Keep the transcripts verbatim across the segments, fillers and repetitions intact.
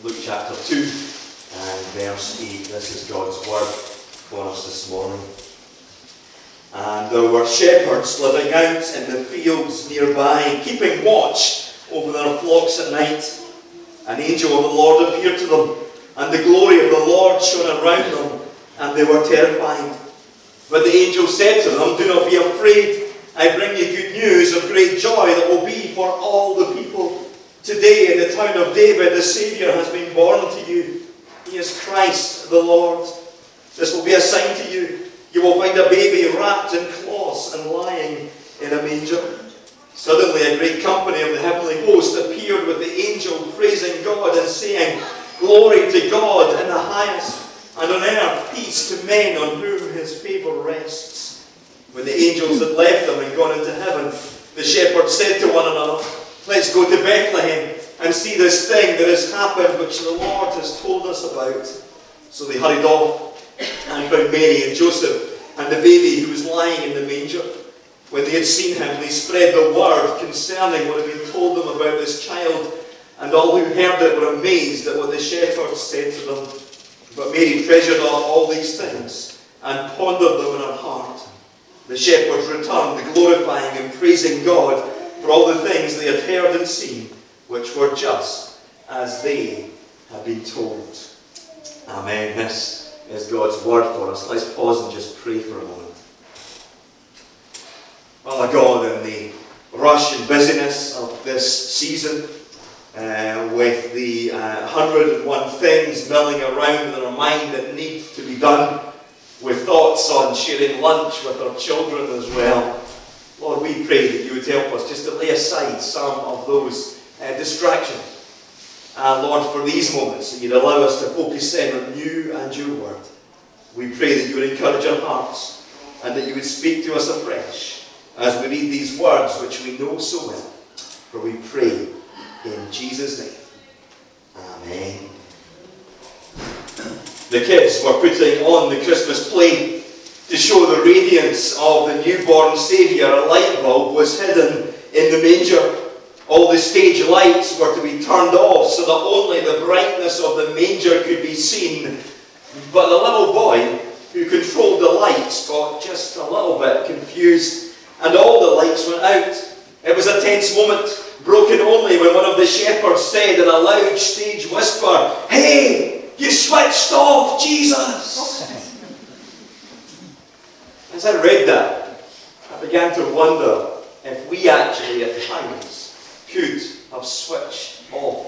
Luke chapter two and verse eight. This is God's word for us this morning. And there were shepherds living out in the fields nearby, keeping watch over their flocks at night. An angel of the Lord appeared to them, and the glory of the Lord shone around them, and they were terrified. But the angel said to them, "Do not be afraid. I bring you good news of great joy that will be for all the people. Today in the town of David, the Saviour has been born to you. He is Christ the Lord. This will be a sign to you. You will find a baby wrapped in cloths and lying in a manger." Suddenly a great company of the heavenly host appeared with the angel, praising God and saying, "Glory to God in the highest, and on earth peace to men on whom his favour rests." When the angels had left them and gone into heaven, the shepherds said to one another, "Let's go to Bethlehem and see this thing that has happened, which the Lord has told us about." So they hurried off and found Mary and Joseph and the baby who was lying in the manger. When they had seen him, they spread the word concerning what had been told them about this child, and all who heard it were amazed at what the shepherds said to them. But Mary treasured up all these things and pondered them in her heart. The shepherds returned, glorifying and praising God for all the things they had heard and seen, which were just as they had been told. Amen. This is God's word for us. Let's pause and just pray for a moment. Father God, in the rush and busyness of this season, uh, with the uh, one hundred and one things milling around in our mind that need to be done, with thoughts on sharing lunch with our children as well, Lord, we pray that you would help us just to lay aside some of those uh, distractions. And Lord, for these moments, that you'd allow us to focus in on you and your word. We pray that you would encourage our hearts and that you would speak to us afresh as we read these words which we know so well. For we pray in Jesus' name. Amen. The kids were putting on the Christmas play to show the radiance of the newborn Saviour. A light bulb was hidden in the manger. All the stage lights were to be turned off so that only the brightness of the manger could be seen. But the little boy who controlled the lights got just a little bit confused, and all the lights went out. It was a tense moment, broken only when one of the shepherds said in a loud stage whisper, "Hey, you switched off Jesus!" As I read that, I began to wonder if we actually at times could have switched off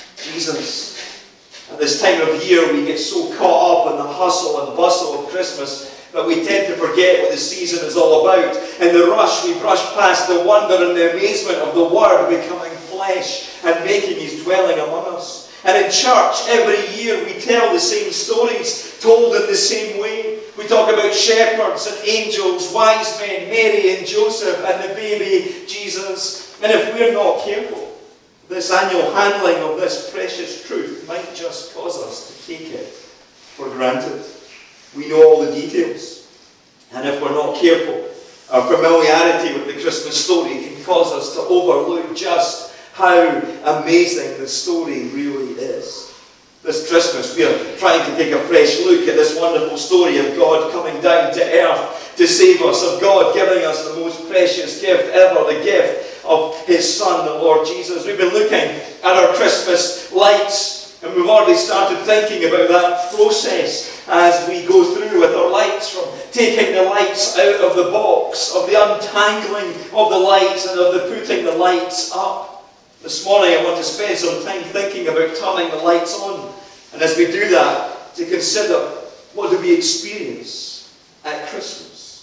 Jesus. At this time of year, we get so caught up in the hustle and bustle of Christmas that we tend to forget what the season is all about. In the rush, we brush past the wonder and the amazement of the Word becoming flesh and making His dwelling among us. And in church, every year we tell the same stories, told in the same way. We talk about shepherds and angels, wise men, Mary and Joseph, and the baby Jesus. And if we're not careful, this annual handling of this precious truth might just cause us to take it for granted. We know all the details. And if we're not careful, our familiarity with the Christmas story can cause us to overlook just how amazing the story really is. This Christmas, we are trying to take a fresh look at this wonderful story of God coming down to earth to save us, of God giving us the most precious gift ever, the gift of His Son, the Lord Jesus. We've been looking at our Christmas lights, and we've already started thinking about that process as we go through with our lights, from taking the lights out of the box, of the untangling of the lights, and of the putting the lights up. This morning I want to spend some time thinking about turning the lights on. And as we do that, to consider, what do we experience at Christmas?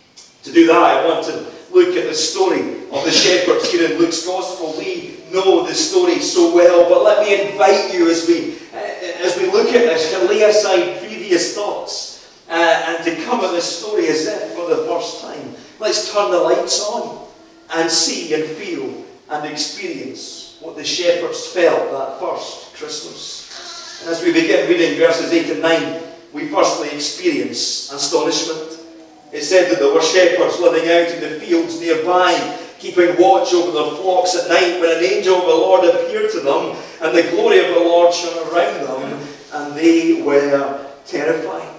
To do that, I want to look at the story of the shepherds here in Luke's Gospel. We know the story so well, but let me invite you as we, uh, as we look at this to lay aside previous thoughts uh, and to come at this story as if for the first time. Let's turn the lights on and see and feel and experience what the shepherds felt that first Christmas. And as we begin reading verses eight and nine, we firstly experience astonishment. It said that there were shepherds living out in the fields nearby, keeping watch over their flocks at night, when an angel of the Lord appeared to them, and the glory of the Lord shone around them, and they were terrified.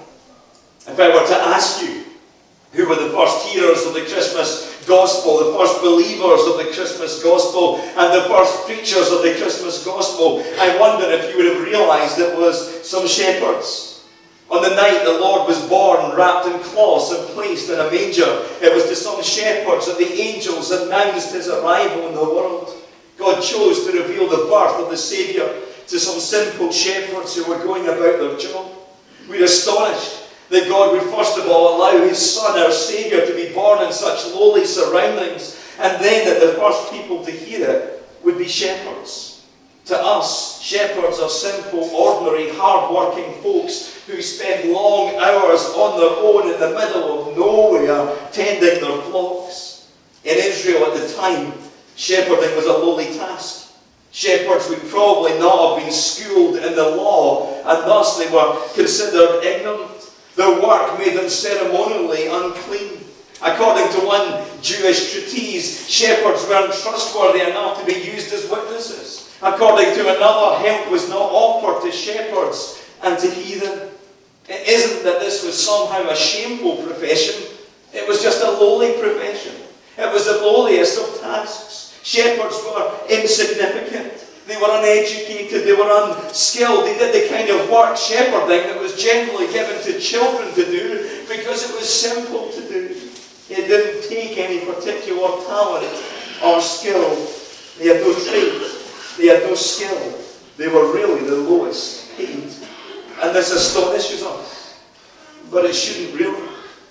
If I were to ask you, who were the first hearers of the Christmas gospel, the first believers of the Christmas gospel, and the first preachers of the Christmas gospel, I wonder if you would have realized it was some shepherds. On the night the Lord was born, wrapped in cloths and placed in a manger, it was to some shepherds that the angels announced his arrival in the world. God chose to reveal the birth of the Saviour to some simple shepherds who were going about their job. We're astonished that God would first of all allow his Son, our Saviour, to be born in such lowly surroundings, and then that the first people to hear it would be shepherds. To us, shepherds are simple, ordinary, hard-working folks who spend long hours on their own in the middle of nowhere tending their flocks. In Israel at the time, shepherding was a lowly task. Shepherds would probably not have been schooled in the law, and thus they were considered ignorant. Their work made them ceremonially unclean. According to one Jewish treatise, shepherds weren't trustworthy enough to be used as witnesses. According to another, help was not offered to shepherds and to heathen. It isn't that this was somehow a shameful profession. It was just a lowly profession. It was the lowliest of tasks. Shepherds were insignificant. They were uneducated. They were unskilled. They did the kind of work, shepherding, that was generally given to children to do because it was simple to do. It didn't take any particular talent or skill. They had no trade. They had no skill. They were really the lowest paid. And this astonishes us. But it shouldn't really.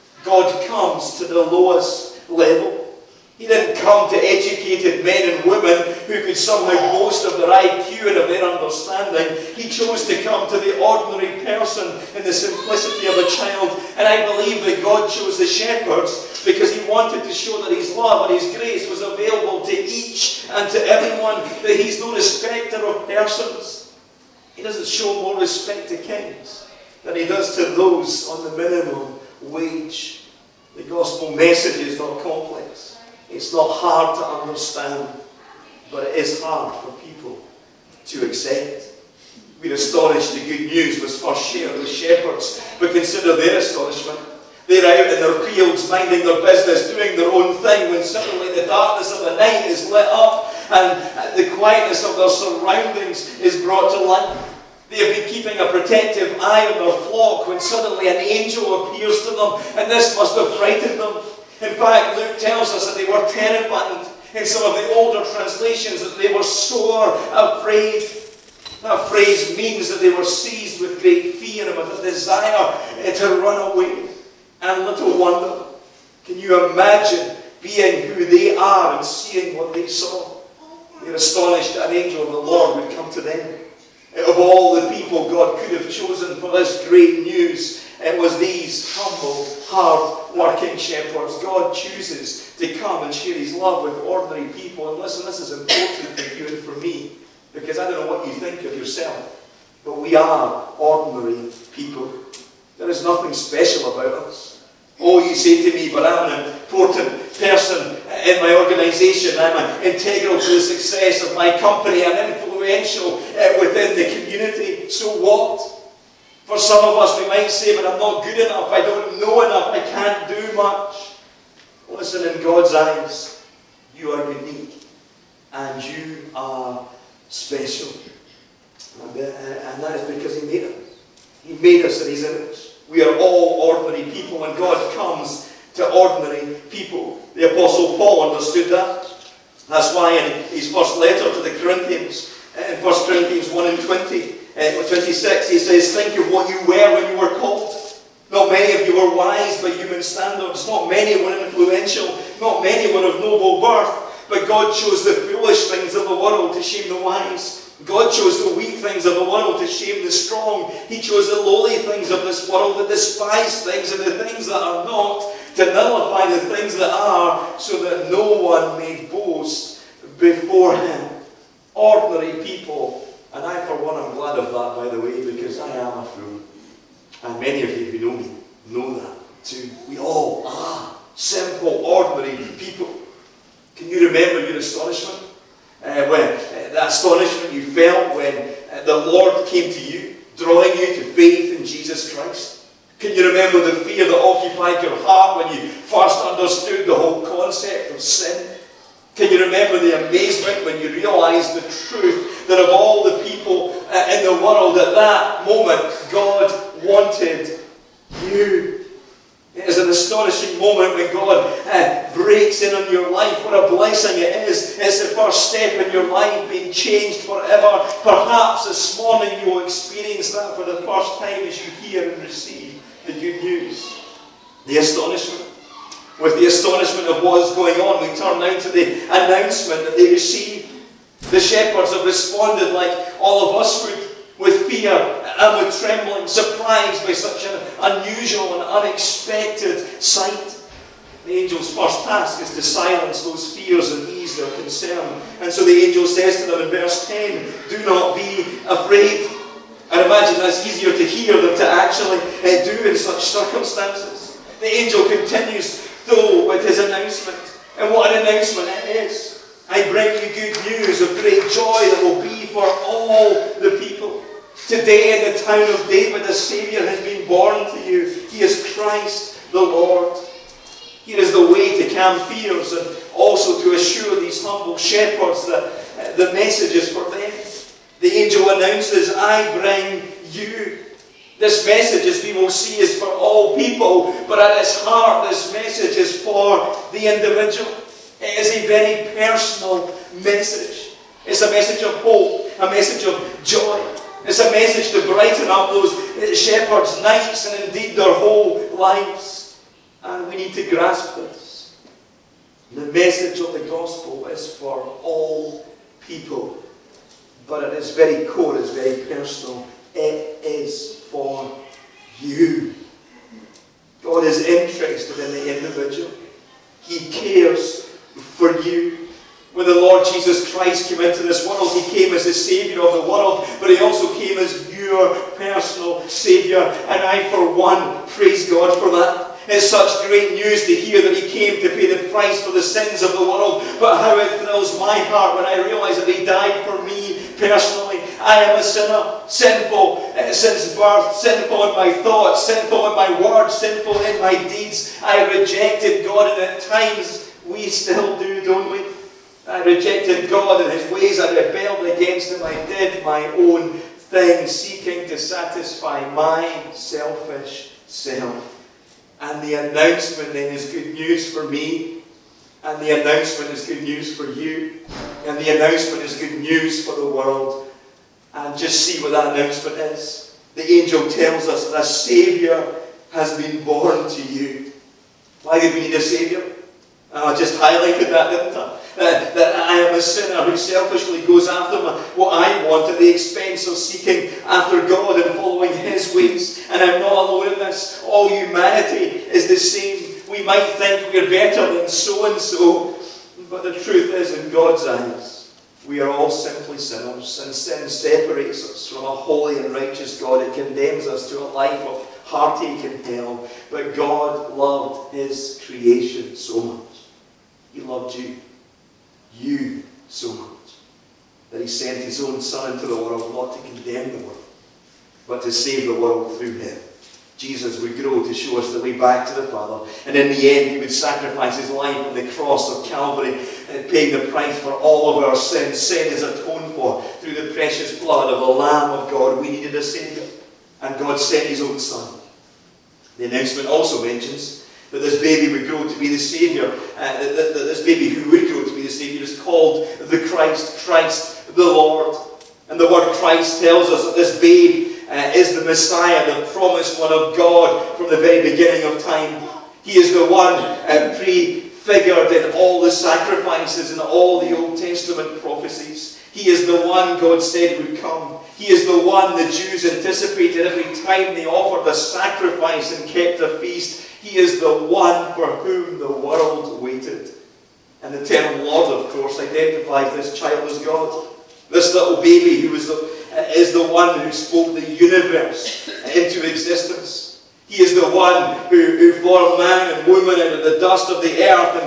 God comes to the lowest level. He didn't come to educated men and women who could somehow boast of their I Q and of their understanding. He chose to come to the ordinary person in the simplicity of a child. And I believe that God chose the shepherds because he wanted to show that his love and his grace was available to each and to everyone, that he's no respecter of persons. He doesn't show more respect to kings than he does to those on the minimum wage. The gospel message is not complex. It's not hard to understand, but it is hard for people to accept. We're astonished the good news was first shared with shepherds, but consider their astonishment. They're out in their fields, minding their business, doing their own thing, when suddenly the darkness of the night is lit up and the quietness of their surroundings is brought to light. They have been keeping a protective eye on their flock when suddenly an angel appears to them, and this must have frightened them. In fact, Luke tells us that they were terrified. In some of the older translations, that they were sore afraid. That phrase means that they were seized with great fear and with a desire to run away. And little wonder, can you imagine being who they are and seeing what they saw? They're astonished that an angel of the Lord would come to them. Of all the people God could have chosen for this great news, it was these humble, hard-working shepherds. God chooses to come and share his love with ordinary people. And listen, this is important for you and for me, because I don't know what you think of yourself, but we are ordinary people. There is nothing special about us. Oh, you say to me, but I'm an important person in my organisation. I'm integral to the success of my company. I'm influential within the community. So what? For some of us, we might say, but I'm not good enough. I don't know enough. I can't do much. Listen, in God's eyes, you are unique. And you are special. And, uh, and that is because he made us. He made us in his image. We are all ordinary people, and God comes to ordinary people. The Apostle Paul understood that. That's why in his first letter to the Corinthians, in First Corinthians one and twenty, uh, twenty-six, he says, think of what you were when you were called. Not many of you were wise by human standards. Not many were influential. Not many were of noble birth. But God chose the foolish things of the world to shame the wise. God chose the weak things of the world to shame the strong. He chose the lowly things of this world, the despised things and the things that are not, to nullify the things that are, so that no one may boast before him. Ordinary people. And I, for one, am glad of that, by the way, because I am a fool. And many of you who know me know that too. We all are simple, ordinary people. Can you remember your astonishment? Uh, when uh, that astonishment you felt when uh, the Lord came to you, drawing you to faith in Jesus Christ? Can you remember the fear that occupied your heart when you first understood the whole concept of sin? Can you remember the amazement when you realized the truth that of all the people uh, in the world at that moment, God wanted you? It is an astonishing moment when God uh, breaks in on your life. What a blessing it is. It's the first step in your life being changed forever. Perhaps this morning you will experience that for the first time as you hear and receive the good news. The astonishment. With the astonishment of what is going on, we turn now to the announcement that they receive. The shepherds have responded like all of us would, with fear and with trembling, surprised by such an unusual and unexpected sight. The angel's first task is to silence those fears and ease their concern. And so the angel says to them in verse ten, do not be afraid. I imagine that's easier to hear than to actually uh, do in such circumstances. The angel continues, though, with his announcement. And what an announcement it is. I bring you good news of great joy that will be for all the people. Today in the town of David, a Saviour has been born to you. He is Christ the Lord. Here is the way to calm fears and also to assure these humble shepherds that uh, the message is for them. The angel announces, I bring you. This message, as we will see, is for all people, but at its heart, this message is for the individual. It is a very personal message. It's a message of hope, a message of joy. It's a message to brighten up those shepherds' nights and indeed their whole lives. And we need to grasp this. The message of the gospel is for all people, but at its very core, it's very personal. It is for you. God is interested in the individual. He cares for you. When the Lord Jesus Christ came into this world, He came as the Saviour of the world, but He also came as your personal Saviour. And I, for one, praise God for that. It's such great news to hear that He came to pay the price for the sins of the world. But how it thrills my heart when I realise that He died for me personally. I am a sinner, sinful since birth, sinful in my thoughts, sinful in my words, sinful in my deeds. I rejected God, and at times we still do, don't we? I rejected God and His ways. I rebelled against Him. I did my own thing, seeking to satisfy my selfish self. And the announcement then is good news for me. And the announcement is good news for you. And the announcement is good news for the world. And just see what that announcement is. The angel tells us that a Saviour has been born to you. Why did we need a Saviour? I just highlighted that, didn't I? That, that I am a sinner who selfishly goes after my, what I want at the expense of seeking after God and following His ways. And I'm not alone in this. All humanity is the same. We might think we're better than so-and-so, but the truth is, in God's eyes, we are all simply sinners, and sin separates us from a holy and righteous God. It condemns us to a life of heartache and hell. But God loved His creation so much. He loved you. You so much. That He sent His own Son into the world, not to condemn the world, but to save the world through Him. Jesus would grow to show us the way back to the Father. And in the end, He would sacrifice His life on the cross of Calvary, paying the price for all of our sins. Sin is atoned for through the precious blood of the Lamb of God. We needed a Saviour, and God sent His own Son. The announcement also mentions that this baby would grow to be the Saviour. Uh, that, that this baby who would grow to be the Saviour is called the Christ, Christ the Lord. And the word Christ tells us that this babe uh, is the Messiah, the promised one of God from the very beginning of time. He is the one uh, prefigured in all the sacrifices and all the Old Testament prophecies. He is the one God said would come. He is the one the Jews anticipated every time they offered a sacrifice and kept a feast. He is the one for whom the world waited. And the term Lord, of course, identifies this child as God. This little baby who is the, is the one who spoke the universe into existence. He is the one who, who formed man and woman out of the dust of the earth and breathed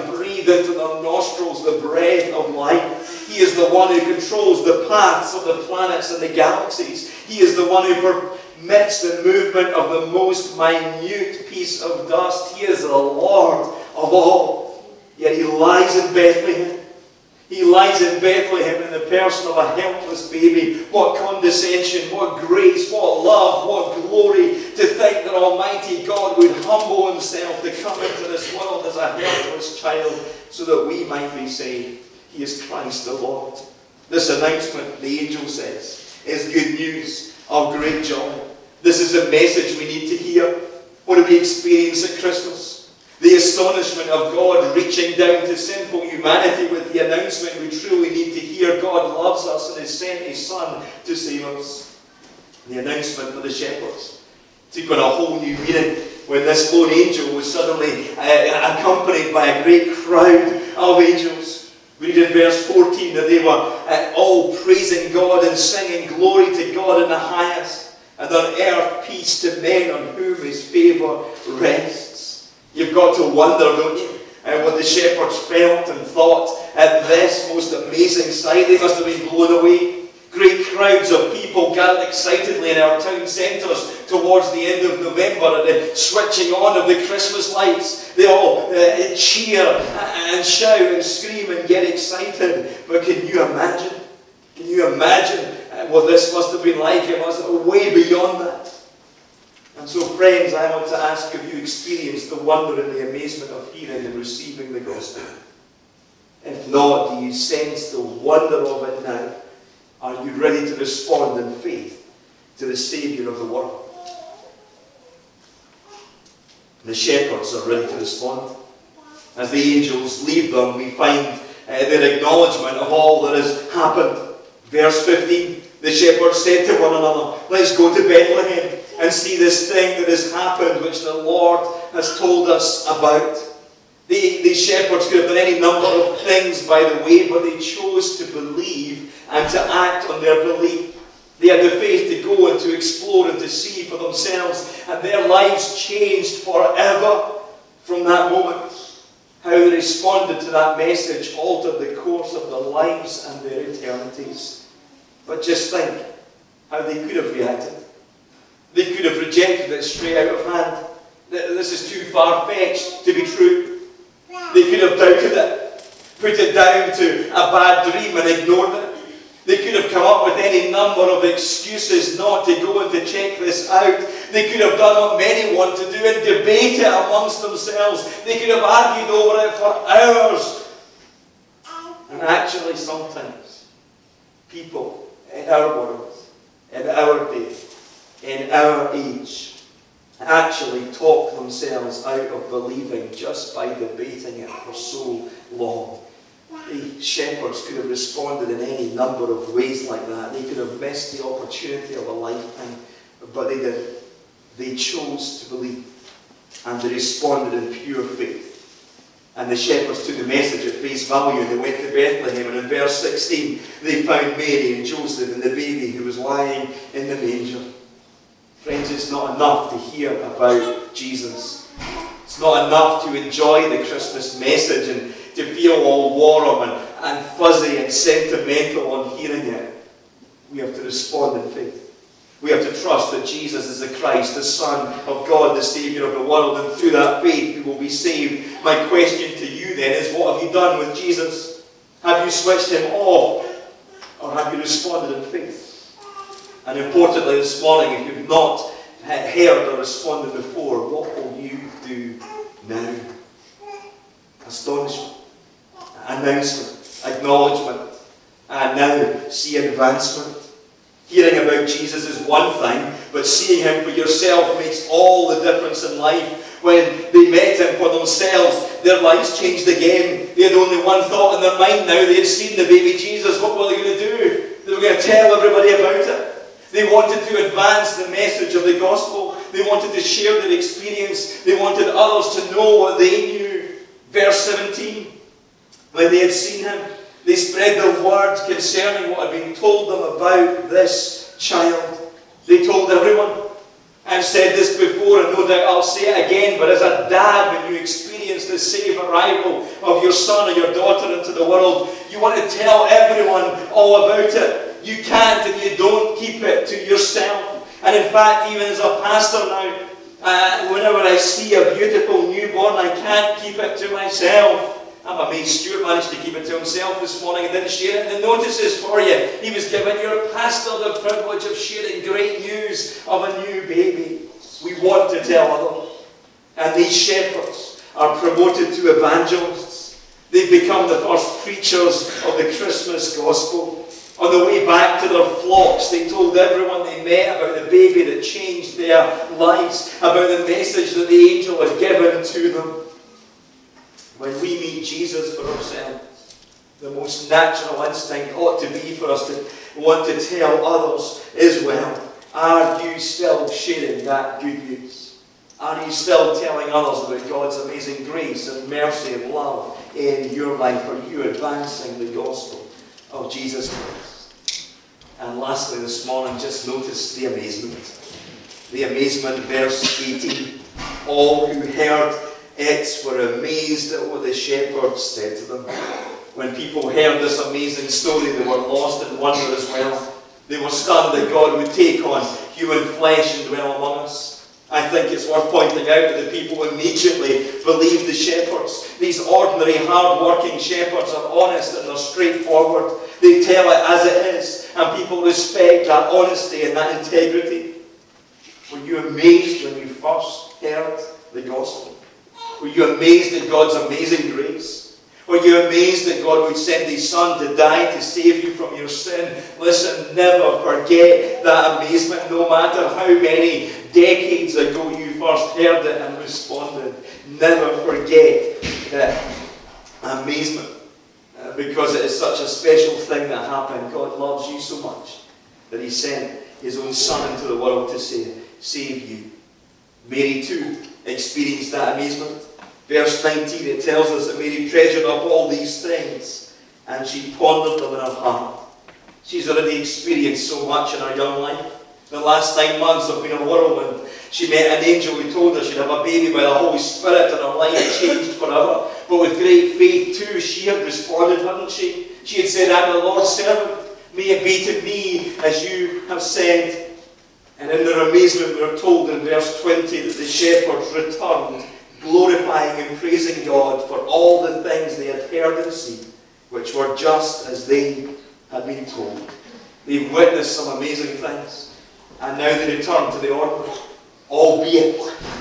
breathed into their nostrils the breath of life. He is the one who controls the paths of the planets and the galaxies. He is the one who permits the movement of the most minute piece of dust. He is the Lord of all. Yet he lies in Bethlehem. He lies in Bethlehem in the person of a helpless baby. What condescension, what grace, what love, what glory to think that Almighty God would humble himself to come into this world as a helpless child so that we might be saved. He is Christ the Lord. This announcement, the angel says, is good news of great joy. This is a message we need to hear. What do we experience at Christmas? The astonishment of God reaching down to sinful humanity with the announcement we truly need to hear. God loves us and has sent his Son to save us. The announcement for the shepherds took on a whole new meaning when this lone angel was suddenly uh, accompanied by a great crowd of angels. We read in verse fourteen that they were uh, all praising God and singing glory to God in the highest, and on earth peace to men on whom his favour rests. You've got to wonder, don't you, uh, what the shepherds felt and thought at this most amazing sight. They must have been blown away. Great crowds of people gathered excitedly in our town centres towards the end of November at the switching on of the Christmas lights. They all uh, cheer and shout and scream and get excited. But can you imagine? Can you imagine uh, what this must have been like? It was way beyond that. And so, friends, I want to ask, have you experienced the wonder and the amazement of hearing and receiving the gospel? If not, do you sense the wonder of it now? Are you ready to respond in faith to the Saviour of the world? The shepherds are ready to respond. As the angels leave them, we find uh, their acknowledgement of all that has happened. Verse fifteen, the shepherds said to one another, let's go to Bethlehem and see this thing that has happened, which the Lord has told us about. The, these shepherds could have done any number of things, by the way, but they chose to believe and to act on their belief. They had the faith to go and to explore and to see for themselves, and their lives changed forever from that moment. How they responded to that message altered the course of their lives and their eternities. But just think how they could have reacted. They could have rejected it straight out of hand. This is too far-fetched to be true. They could have doubted it, put it down to a bad dream and ignored it. They could have come up with any number of excuses not to go and to check this out. They could have done what many want to do and debate it amongst themselves. They could have argued over it for hours. And actually, sometimes, people in our world, in our day, in our age, actually talk themselves out of believing just by debating it for so long. The shepherds could have responded in any number of ways like that. They could have missed the opportunity of a lifetime, but they didn't. They chose to believe, and they responded in pure faith. And the shepherds took the message at face value, and they went to Bethlehem, and in verse sixteen, they found Mary and Joseph and the baby who was lying in the manger. Friends, it's not enough to hear about Jesus. It's not enough to enjoy the Christmas message and to feel all warm and, and fuzzy and sentimental on hearing it. We have to respond in faith. We have to trust that Jesus is the Christ, the Son of God, the Saviour of the world, and through that faith we will be saved. My question to you then is, what have you done with Jesus? Have you switched him off, or have you responded in faith? And importantly this morning, if you've not heard or responded before, what will you do now? Astonishment, announcement, acknowledgement, and now see advancement. Hearing about Jesus is one thing, but seeing him for yourself makes all the difference in life. When they met him for themselves, their lives changed again. They had only one thought in their mind now. They had seen the baby Jesus. What were they going to do? They were going to tell everybody about it. They wanted to advance the message of the gospel. They wanted to share their experience. They wanted others to know what they knew. Verse seventeen, when they had seen him, they spread their word concerning what had been told them about this child. They told everyone. I've said this before, and no doubt I'll say it again, but as a dad, when you experience the safe arrival of your son or your daughter into the world, you want to tell everyone all about it. You can't and you don't keep it to yourself. And in fact, even as a pastor now, uh, whenever I see a beautiful newborn, I can't keep it to myself. I'm amazed Stuart managed to keep it to himself this morning and didn't share it in the notices for you. He was giving your pastor the privilege of sharing great news of a new baby. We want to tell others. And these shepherds are promoted to evangelists. They've become the first preachers of the Christmas gospel. On the way back to their flocks, they told everyone they met about the baby that changed their lives, about the message that the angel had given to them. When we meet Jesus for ourselves, the most natural instinct ought to be for us to want to tell others as well. Are you still sharing that good news? Are you still telling others about God's amazing grace and mercy and love in your life? Are you advancing the gospel of Jesus Christ? And lastly this morning, just notice the amazement. The amazement, verse eighteen. All who heard it were amazed at what the shepherds said to them. When people heard this amazing story, they were lost in wonder as well. They were stunned that God would take on human flesh and dwell among us. I think it's worth pointing out that the people immediately believed the shepherds. These ordinary, hard-working shepherds are honest and they're straightforward. They tell it as it is, and people respect that honesty and that integrity. Were you amazed when you first heard the gospel? Were you amazed at God's amazing grace? Were you amazed that God would send His Son to die to save you from your sin? Listen, never forget that amazement, no matter how many decades ago you first heard it and responded. Never forget that amazement, uh, because it is such a special thing that happened. God loves you so much that He sent His own Son into the world to save, save you. Mary too experienced that amazement. Verse nineteen, it tells us that Mary treasured up all these things and she pondered them in her heart. She's already experienced so much in her young life. The last nine months have been a whirlwind. She met an angel who told her she'd have a baby by the Holy Spirit and her life changed forever. But with great faith too, she had responded, hadn't she? She had said, I'm the Lord's servant. May it be to me as you have said. And in their amazement, we are told in verse twenty that the shepherds returned, glorifying and praising God for all the things they had heard and seen, which were just as they had been told. They've witnessed some amazing things, and now they return to the ordinary, albeit,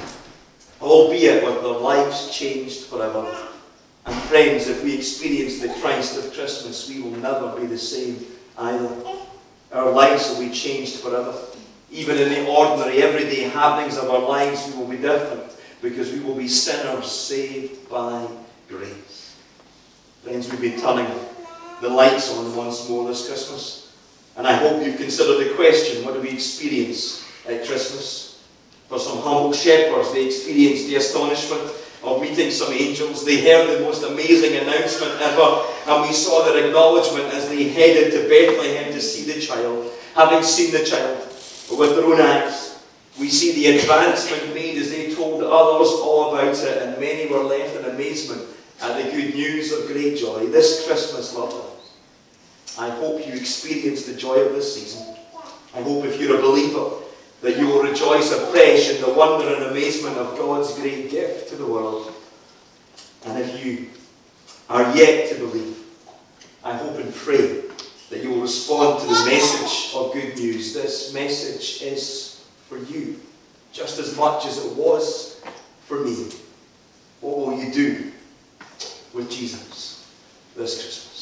albeit with their lives changed forever. And friends, if we experience the Christ of Christmas, we will never be the same either. Our lives will be changed forever. Even in the ordinary, everyday happenings of our lives, we will be different, because we will be sinners saved by grace. Friends, we've been turning the lights on once more this Christmas. And I hope you've considered the question, what do we experience at Christmas? For some humble shepherds, they experienced the astonishment of meeting some angels. They heard the most amazing announcement ever, and we saw their acknowledgement as they headed to Bethlehem to see the child. Having seen the child with their own eyes, we see the advancement made as they told others all about it, and many were left in amazement at the good news of great joy. This Christmas, loved ones, I hope you experience the joy of this season. I hope if you're a believer that you will rejoice afresh in the wonder and amazement of God's great gift to the world. And if you are yet to believe, I hope and pray that you will respond to the message of good news. This message is for you, just as much as it was for me. What will you do with Jesus this Christmas?